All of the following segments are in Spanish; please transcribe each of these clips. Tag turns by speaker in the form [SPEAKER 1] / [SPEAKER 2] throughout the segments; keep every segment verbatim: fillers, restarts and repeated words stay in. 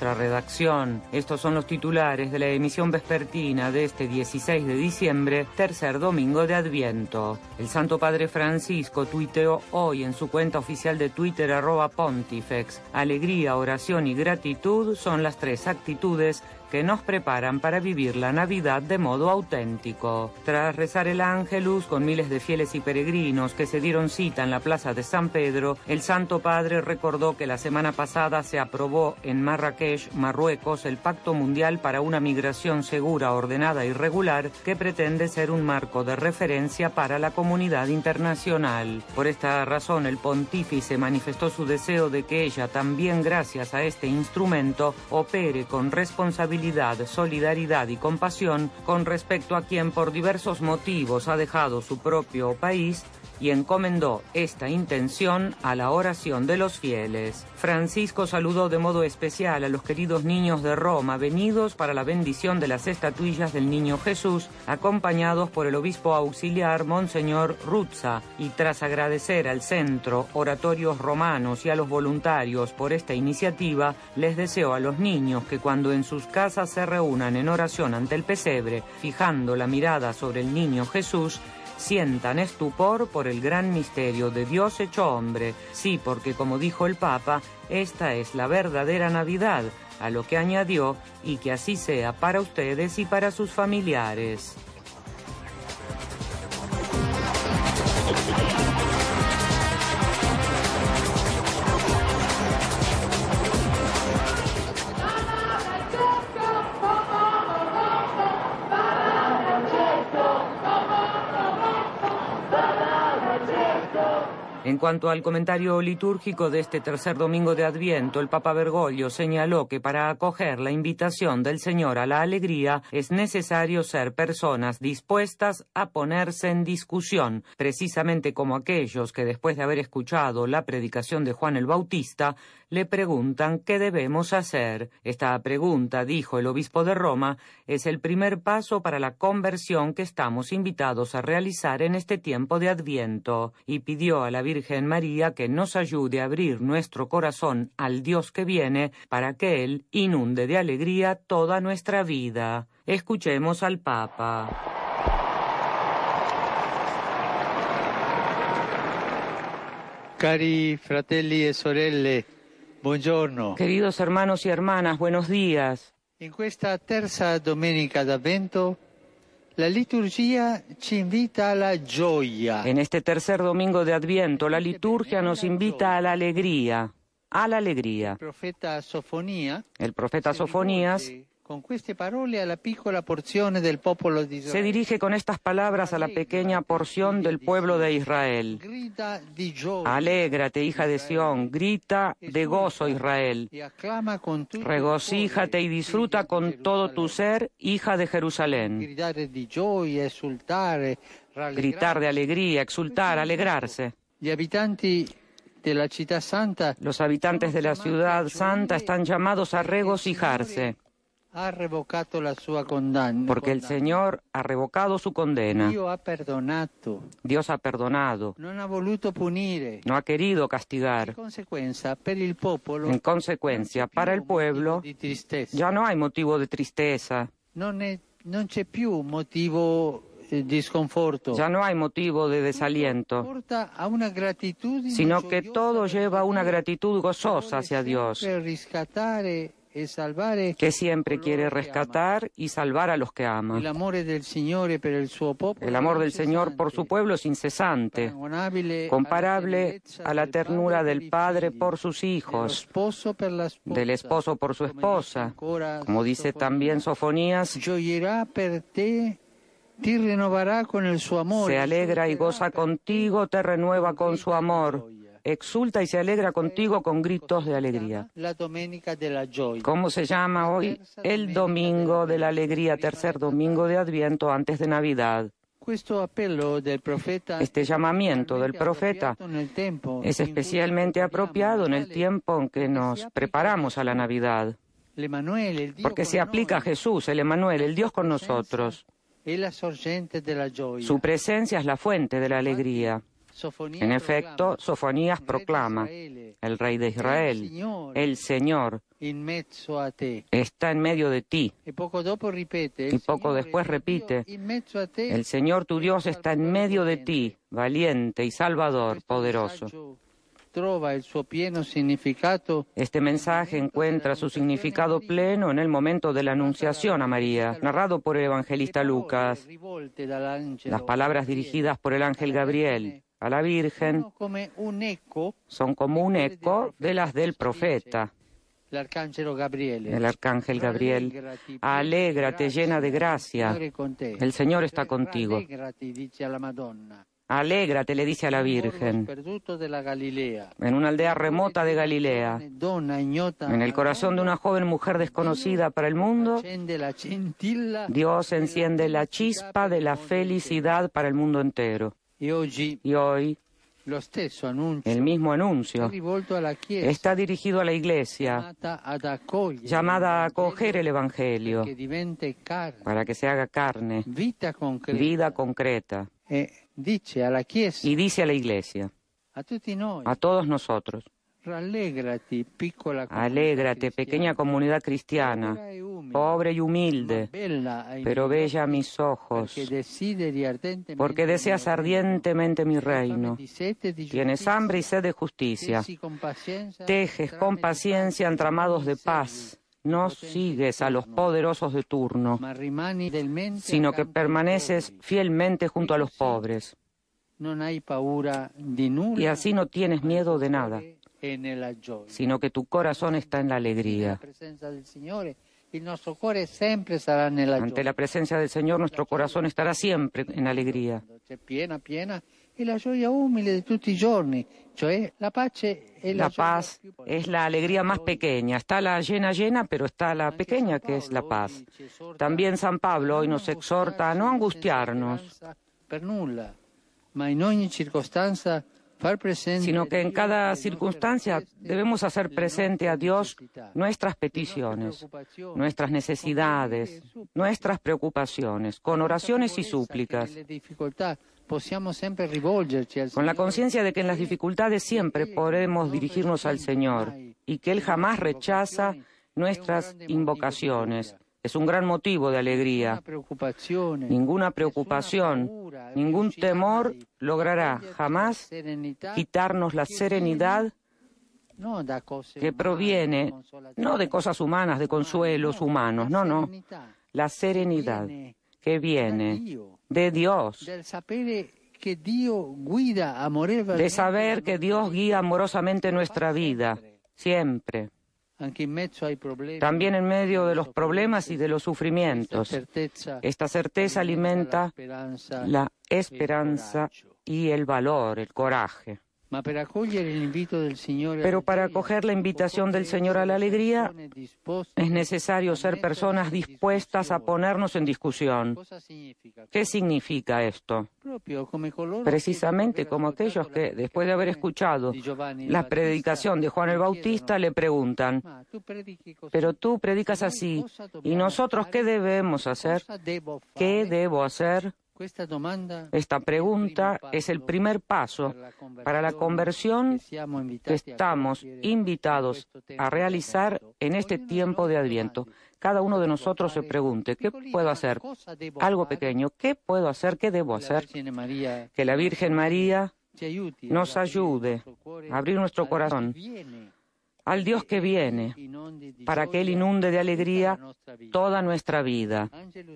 [SPEAKER 1] nuestra redacción. Estos son los titulares de la emisión vespertina de este dieciséis de diciembre, tercer domingo de Adviento. El Santo Padre Francisco tuiteó hoy en su cuenta oficial de Twitter, arroba Pontifex: alegría, oración y gratitud son las tres actitudes que nos preparan para vivir la Navidad de modo auténtico. Tras rezar el Ángelus con miles de fieles y peregrinos que se dieron cita en la plaza de San Pedro, el Santo Padre recordó que la semana pasada se aprobó en Marrakech, Marruecos, el Pacto Mundial para una Migración Segura, Ordenada y Regular, que pretende ser un marco de referencia para la comunidad internacional. Por esta razón, el pontífice manifestó su deseo de que ella, también gracias a este instrumento, opere con responsabilidad, solidaridad y compasión con respecto a quien por diversos motivos ha dejado su propio país, y encomendó esta intención a la oración de los fieles. Francisco saludó de modo especial a los queridos niños de Roma venidos para la bendición de las estatuillas del Niño Jesús, acompañados por el obispo auxiliar Monseñor Ruzza, y tras agradecer al Centro Oratorios Romanos y a los voluntarios por esta iniciativa, les deseó a los niños que cuando en sus casas se reúnan en oración ante el pesebre, fijando la mirada sobre el Niño Jesús, sientan estupor por el gran misterio de Dios hecho hombre. Sí, porque como dijo el Papa, esta es la verdadera Navidad, a lo que añadió: y que así sea para ustedes y para sus familiares. En cuanto al comentario litúrgico de este tercer domingo de Adviento, el Papa Bergoglio señaló que para acoger la invitación del Señor a la alegría es necesario ser personas dispuestas a ponerse en discusión, precisamente como aquellos que después de haber escuchado la predicación de Juan el Bautista, le preguntan qué debemos hacer. Esta pregunta, dijo el obispo de Roma, es el primer paso para la conversión que estamos invitados a realizar en este tiempo de Adviento, y pidió a la Virgen María que nos ayude a abrir nuestro corazón al Dios que viene para que Él inunde de alegría toda nuestra vida. Escuchemos al Papa.
[SPEAKER 2] Cari fratelli e sorelle, buongiorno.
[SPEAKER 1] Queridos hermanos y hermanas, buenos días.
[SPEAKER 2] En questa terza domenica d'Avvento, la liturgia ci invita alla gioia.
[SPEAKER 1] En este tercer domingo de Adviento, la liturgia nos invita a la alegría, a la alegría.
[SPEAKER 2] El profeta Sofonía,
[SPEAKER 1] El profeta Sofonías
[SPEAKER 2] con queste parole alla piccola porzione del popolo di Israele.
[SPEAKER 1] Se dirige con estas palabras a la pequeña porción del pueblo de Israel.
[SPEAKER 2] Grida di gioia.
[SPEAKER 1] Alégrate, hija de Sión, grita de gozo, Israel.
[SPEAKER 2] Y aclama con tutto il
[SPEAKER 1] Regocíjate y disfruta con todo tu ser, hija de Jerusalén.
[SPEAKER 2] Gridare di gioia, esultare, rallegrarsi.
[SPEAKER 1] Gritar de alegría, exultar, alegrarse.
[SPEAKER 2] Gli abitanti della città santa,
[SPEAKER 1] Los habitantes de la ciudad santa están llamados a regocijarse,
[SPEAKER 2] ha revocato la sua condanna.
[SPEAKER 1] porque el Señor ha revocado su condena.
[SPEAKER 2] Dio ha perdonato.
[SPEAKER 1] Dios ha perdonado,
[SPEAKER 2] Non ha voluto punire.
[SPEAKER 1] no ha querido
[SPEAKER 2] In
[SPEAKER 1] castigar.
[SPEAKER 2] conseguenza, per il popolo,
[SPEAKER 1] En consecuencia, para el pueblo
[SPEAKER 2] di tristezza.
[SPEAKER 1] ya no hay motivo de tristeza,
[SPEAKER 2] Non, è, non c'è più motivo eh, di sconforto.
[SPEAKER 1] ya no hay motivo de desaliento,
[SPEAKER 2] Porta a una gratitudine
[SPEAKER 1] sino que
[SPEAKER 2] gioiosa
[SPEAKER 1] todo
[SPEAKER 2] verso
[SPEAKER 1] lleva a una
[SPEAKER 2] Dio,
[SPEAKER 1] gratitud gozosa hacia Dios,
[SPEAKER 2] sempre riscattare e salvare
[SPEAKER 1] que siempre quiere
[SPEAKER 2] coloro che ama.
[SPEAKER 1] rescatar y salvar a los que ama.
[SPEAKER 2] L'amore del Signore per il suo popolo
[SPEAKER 1] El amor
[SPEAKER 2] è
[SPEAKER 1] del Señor por su
[SPEAKER 2] incessante,
[SPEAKER 1] pueblo es incesante,
[SPEAKER 2] paragonabile
[SPEAKER 1] comparable
[SPEAKER 2] alla
[SPEAKER 1] a la
[SPEAKER 2] tenerezza
[SPEAKER 1] ternura
[SPEAKER 2] del
[SPEAKER 1] del Padre
[SPEAKER 2] figli,
[SPEAKER 1] por sus
[SPEAKER 2] dello
[SPEAKER 1] hijos,
[SPEAKER 2] sposo per la sposa,
[SPEAKER 1] del esposo por su
[SPEAKER 2] come dice
[SPEAKER 1] esposa.
[SPEAKER 2] ancora
[SPEAKER 1] Como dice
[SPEAKER 2] Sofonía.
[SPEAKER 1] también Sofonías,
[SPEAKER 2] Gioirà per te, ti rinnoverà con il suo amore.
[SPEAKER 1] se alegra y goza
[SPEAKER 2] Esulterà per
[SPEAKER 1] contigo, te renueva con su
[SPEAKER 2] grida di
[SPEAKER 1] amor,
[SPEAKER 2] gioia.
[SPEAKER 1] exulta y se alegra contigo con gritos de alegría.
[SPEAKER 2] La domenica della gioia.
[SPEAKER 1] ¿Cómo se llama hoy? El domingo de la alegría, tercer domingo de Adviento antes de Navidad.
[SPEAKER 2] Questo appello del profeta
[SPEAKER 1] Este llamamiento del profeta es especialmente apropiado en el tiempo en que nos preparamos a la Navidad, porque se aplica a Jesús, el Emmanuel, el Dios con nosotros.
[SPEAKER 2] Su
[SPEAKER 1] Su presencia es la fuente de la alegría. En efecto, Sofonías proclama, el Rey de Israel, el Señor, está en medio de ti. Y poco después repite, el Señor tu Dios está en medio de ti, valiente y salvador, poderoso. Este mensaje encuentra su significado pleno en el momento de la Anunciación a María, narrado por el evangelista Lucas. Las palabras dirigidas por el ángel Gabriel a la Virgen son como un eco de las del profeta. El arcángel Gabriel, alégrate llena de gracia, el Señor está contigo. Alégrate, le dice a la Virgen, en una aldea remota de Galilea, en el corazón de una joven mujer desconocida para el mundo, Dios enciende la chispa de la felicidad para el mundo entero. Y hoy, el mismo anuncio está dirigido a la Iglesia, llamada a acoger el Evangelio, para que se haga carne, vida concreta. Y dice a la Iglesia, a todos nosotros, alégrate, pequeña comunidad cristiana, pobre y humilde, pero bella a mis ojos, porque deseas ardientemente mi reino. Tienes hambre y sed de justicia. Tejes con paciencia entramados de paz. No sigues a los poderosos de turno, sino que permaneces fielmente junto a los pobres. Y así no tienes miedo de nada, sino que tu corazón está en la alegría. Ante la presencia del Señor, nuestro corazón estará siempre en alegría. La paz es la alegría más pequeña. Está la llena llena, pero está la pequeña, que es la paz. También San Pablo hoy nos exhorta a no angustiarnos, sino que en cada circunstancia debemos hacer presente a Dios nuestras peticiones, nuestras necesidades, nuestras preocupaciones, con oraciones y súplicas, con la conciencia de que en las dificultades siempre podemos dirigirnos al Señor y que Él jamás rechaza nuestras invocaciones. Es un gran motivo de alegría. Ninguna preocupación, ningún temor logrará jamás quitarnos la serenidad que proviene no de cosas humanas, de consuelos humanos, no, no. La serenidad que viene de Dios, de saber que Dios guía amorosamente nuestra vida, siempre. También en medio de los problemas y de los sufrimientos. Esta certeza alimenta la esperanza y el valor, el coraje. Pero para acoger la invitación del Señor a la alegría, es necesario ser personas dispuestas a ponernos en discusión. ¿Qué significa esto? Precisamente como aquellos que, después de haber escuchado la predicación de Juan el Bautista, le preguntan, pero tú predicas así, ¿y nosotros qué debemos hacer? ¿Qué debo hacer? Esta pregunta es el primer paso para la conversión que estamos invitados a realizar en este tiempo de Adviento. Cada uno de nosotros se pregunte, ¿qué puedo hacer? Algo pequeño, ¿qué puedo hacer? ¿Qué debo hacer? Que la Virgen María nos ayude a abrir nuestro corazón al Dios que viene, para que Él inunde de alegría toda nuestra vida.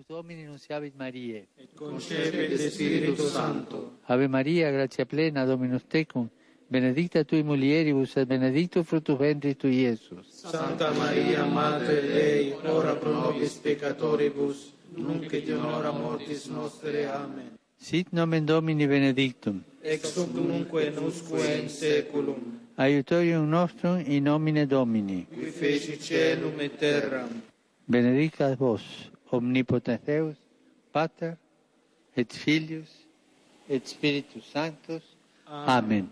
[SPEAKER 2] Ave María, gracia plena, Dominus tecum, benedicta tui mulieribus et benedictus fructus ventris tui, Iesus.
[SPEAKER 3] Santa Maria, Mater Dei, ora pro nobis peccatoribus, nunc et in hora mortis nostre. Amen.
[SPEAKER 2] Sit nomen Domini benedictum.
[SPEAKER 3] Ex hoc nunque in usque in saeculum.
[SPEAKER 2] Aiutorium nostrum in nomine Domini,
[SPEAKER 3] qui feci caelum et terram.
[SPEAKER 2] Benedicat vos, omnipotens Deus, Pater, et Filius, et Spiritus Sanctus. Amen. Amen.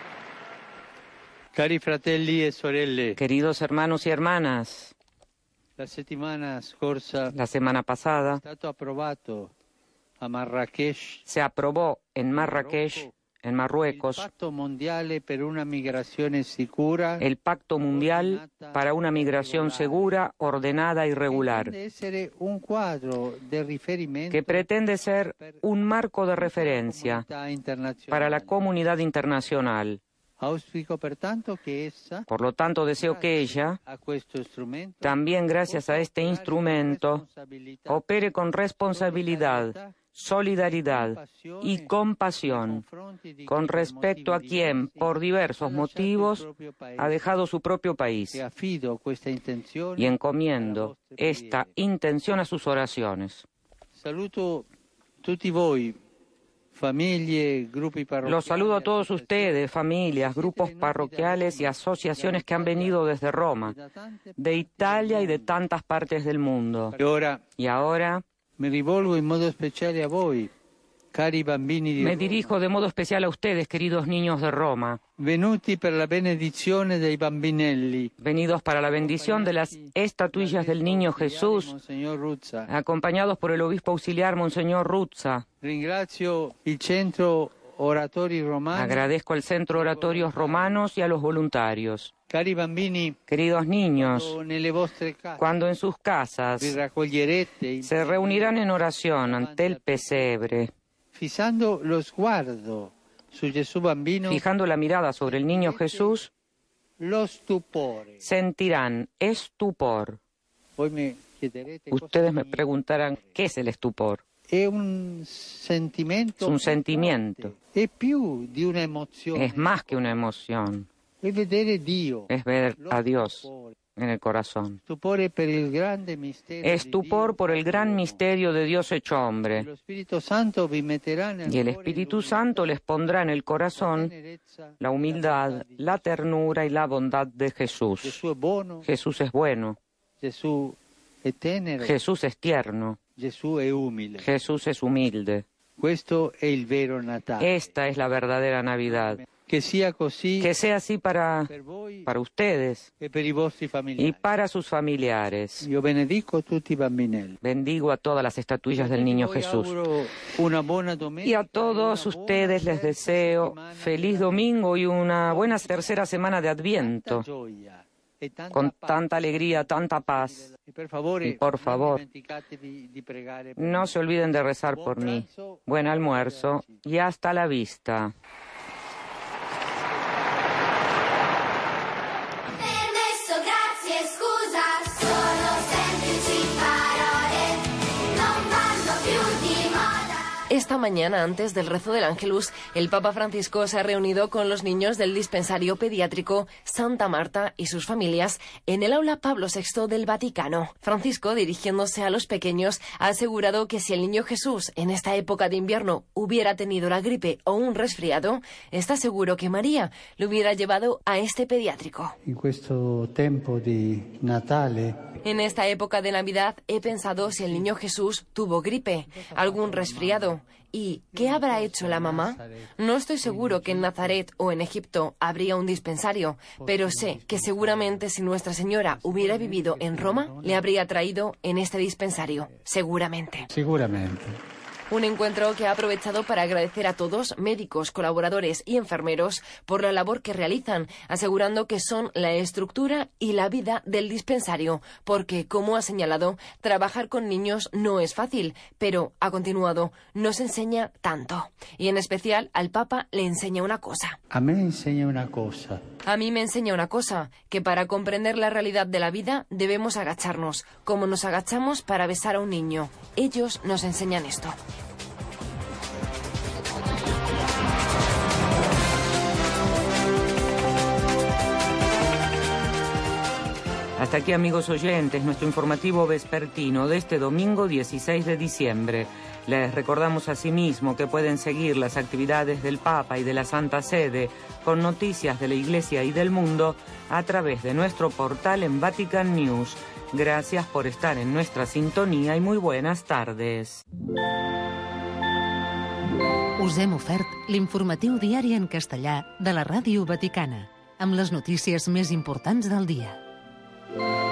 [SPEAKER 2] Cari fratelli e sorelle,
[SPEAKER 1] queridos hermanos y hermanas,
[SPEAKER 2] La settimana scorsa
[SPEAKER 1] La semana pasada
[SPEAKER 2] è stato approvato a Marrakech
[SPEAKER 1] se aprobó en Marrakech, en
[SPEAKER 2] il
[SPEAKER 1] Marruecos,
[SPEAKER 2] Patto Mondiale per una migrazione sicura
[SPEAKER 1] el Pacto Mundial para una migración segura, ordenada y regular,
[SPEAKER 2] che essere un quadro di riferimento
[SPEAKER 1] que pretende ser un marco de referencia
[SPEAKER 2] comunità internazionale.
[SPEAKER 1] para la comunidad internacional.
[SPEAKER 2] Auspico pertanto che essa,
[SPEAKER 1] Por lo tanto, deseo que ella,
[SPEAKER 2] a questo strumento,
[SPEAKER 1] también gracias a este instrumento, opere con responsabilidad, solidaridad y compasión con respecto a quien, por diversos motivos, ha dejado su propio país,
[SPEAKER 2] e affido questa intenzione
[SPEAKER 1] y encomiendo
[SPEAKER 2] alle vostre
[SPEAKER 1] esta
[SPEAKER 2] preghiere.
[SPEAKER 1] intención a sus oraciones.
[SPEAKER 2] Saluto tutti voi, famiglie, gruppi parrocchiali.
[SPEAKER 1] Los saludo a todos ustedes, familias, grupos parroquiales y asociaciones que han venido desde Roma, de Italia y de tantas partes del mundo.
[SPEAKER 2] E ora
[SPEAKER 1] Y ahora
[SPEAKER 2] mi rivolgo in modo speciale a voi, cari bambini di
[SPEAKER 1] me
[SPEAKER 2] Roma,
[SPEAKER 1] dirijo de modo especial a ustedes, queridos niños de Roma,
[SPEAKER 2] venuti per la benedizione dei bambinelli.
[SPEAKER 1] venidos para la bendición de las estatuillas del Niño Jesús,
[SPEAKER 2] Monsignor Ruzza.
[SPEAKER 1] acompañados por el obispo auxiliar Monseñor Ruzza.
[SPEAKER 2] Ringrazio il centro Oratori Romani.
[SPEAKER 1] Agradezco al Centro Oratorios Romanos y a los voluntarios.
[SPEAKER 2] Cari bambini,
[SPEAKER 1] Queridos niños,
[SPEAKER 2] quando nelle vostre case
[SPEAKER 1] cuando en sus casas
[SPEAKER 2] vi raccoglierete in-
[SPEAKER 1] se reunirán en oración ante el pesebre,
[SPEAKER 2] fissando lo sguardo su Gesù bambino,
[SPEAKER 1] fijando la mirada sobre el Niño Jesús,
[SPEAKER 2] lo stupore.
[SPEAKER 1] sentirán estupor.
[SPEAKER 2] Voi mi chiederete cosa
[SPEAKER 1] Ustedes me
[SPEAKER 2] significa.
[SPEAKER 1] preguntarán, ¿qué es el estupor?
[SPEAKER 2] È un sentimento,
[SPEAKER 1] Es un
[SPEAKER 2] più
[SPEAKER 1] sentimiento.
[SPEAKER 2] forte, è più di un'emozione.
[SPEAKER 1] Es más que una emoción,
[SPEAKER 2] È vedere Dio.
[SPEAKER 1] es ver
[SPEAKER 2] Lo
[SPEAKER 1] a Dios
[SPEAKER 2] stupore.
[SPEAKER 1] en el corazón.
[SPEAKER 2] Stupore per il grande mistero di
[SPEAKER 1] Estupor
[SPEAKER 2] Dio
[SPEAKER 1] por el gran
[SPEAKER 2] fatto
[SPEAKER 1] misterio de Dios hecho
[SPEAKER 2] uomo.
[SPEAKER 1] hombre.
[SPEAKER 2] Lo Spirito Santo vi metterà nel
[SPEAKER 1] Y el
[SPEAKER 2] cuore
[SPEAKER 1] Espíritu
[SPEAKER 2] l'umiltà,
[SPEAKER 1] Santo les pondrá en el
[SPEAKER 2] la
[SPEAKER 1] corazón
[SPEAKER 2] tenerezza,
[SPEAKER 1] la humildad,
[SPEAKER 2] bontà di
[SPEAKER 1] la
[SPEAKER 2] Gesù.
[SPEAKER 1] ternura y la bondad de Jesús.
[SPEAKER 2] Gesù è buono,
[SPEAKER 1] Jesús es bueno,
[SPEAKER 2] Gesù è tenero,
[SPEAKER 1] Jesús es tierno,
[SPEAKER 2] Gesù è umile.
[SPEAKER 1] Jesús es humilde.
[SPEAKER 2] Questo è il vero Natale.
[SPEAKER 1] Esta es la verdadera Navidad.
[SPEAKER 2] Che sia così
[SPEAKER 1] Que sea así para,
[SPEAKER 2] per voi
[SPEAKER 1] para ustedes
[SPEAKER 2] e per i vostri
[SPEAKER 1] y
[SPEAKER 2] familiari.
[SPEAKER 1] para sus familiares.
[SPEAKER 2] Io benedico tutti i bambinelli.
[SPEAKER 1] Bendigo a todas las estatuillas del Niño
[SPEAKER 2] Voi
[SPEAKER 1] Jesús.
[SPEAKER 2] auguro una buona domenica
[SPEAKER 1] Y a
[SPEAKER 2] e
[SPEAKER 1] todos
[SPEAKER 2] una
[SPEAKER 1] ustedes
[SPEAKER 2] buona
[SPEAKER 1] les
[SPEAKER 2] terza
[SPEAKER 1] deseo
[SPEAKER 2] settimana
[SPEAKER 1] feliz
[SPEAKER 2] di
[SPEAKER 1] domingo y una buena tercera semana de
[SPEAKER 2] tanta
[SPEAKER 1] Adviento,
[SPEAKER 2] gioia e tanta
[SPEAKER 1] con
[SPEAKER 2] pace.
[SPEAKER 1] tanta alegría, tanta paz.
[SPEAKER 2] E per favore,
[SPEAKER 1] Y por favor,
[SPEAKER 2] non dimenticatevi di pregare per
[SPEAKER 1] no
[SPEAKER 2] me.
[SPEAKER 1] se olviden de rezar por mí. Buen almuerzo y hasta la vista.
[SPEAKER 4] Permesso, grazie, scusa, sono semplici parole, non vanno più di moda.
[SPEAKER 5] Esta mañana, antes del rezo del Ángelus, el Papa Francisco se ha reunido con los niños del dispensario pediátrico Santa Marta y sus familias en el aula Pablo sexto del Vaticano. Francisco, dirigiéndose a los pequeños, ha asegurado que si el niño Jesús en esta época de invierno hubiera tenido la gripe o un resfriado, está seguro que María lo hubiera llevado a este pediátrico.
[SPEAKER 2] In questo tempo di Natale
[SPEAKER 5] En esta época de Navidad he pensado si el niño Jesús tuvo gripe, algún resfriado. ¿Y qué habrá hecho la mamá? No estoy seguro que en Nazaret o en Egipto habría un dispensario, pero sé que seguramente si Nuestra Señora hubiera vivido en Roma, le habría traído en este dispensario. Seguramente.
[SPEAKER 2] sicuramente.
[SPEAKER 5] Un encuentro que ha aprovechado para agradecer a todos, médicos, colaboradores y enfermeros, por la labor que realizan, asegurando que son la estructura y la vida del dispensario, porque, como ha señalado, trabajar con niños no es fácil, pero, ha continuado, nos enseña tanto. Y en especial al Papa le enseña una cosa.
[SPEAKER 2] A me insegna una cosa.
[SPEAKER 5] A mí me enseña una cosa, que para comprender la realidad de la vida debemos agacharnos, como nos agachamos para besar a un niño. Ellos nos enseñan esto.
[SPEAKER 1] Hasta aquí, amigos oyentes, nuestro informativo vespertino de este domingo dieciséis de diciembre. Les recordamos asimismo que pueden seguir las actividades del Papa y de la Santa Sede con noticias de la Iglesia y del mundo a través de nuestro portal en Vatican News. Gracias por estar en nuestra sintonía y muy buenas tardes.
[SPEAKER 6] Us hem ofert l'informatiu diari en castellà de la Ràdio Vaticana, amb les notícies més importants del dia.